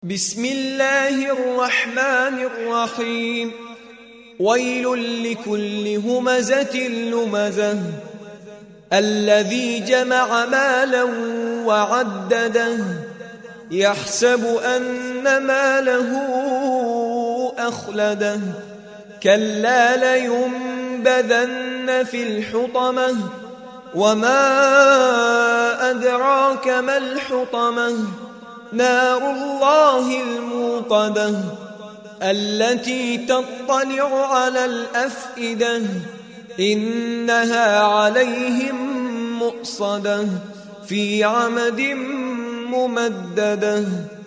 بسم الله الرحمن الرحيم. ويل لكل همزة لمزة الذي جمع مالا وعدده يحسب أن ماله أخلده كلا لينبذن في الحطمة وما أدراك ما الحطمة نار الله الموقدة التي تطلع على الأفئدة إنها عليهم مؤصدة في عمد ممددة.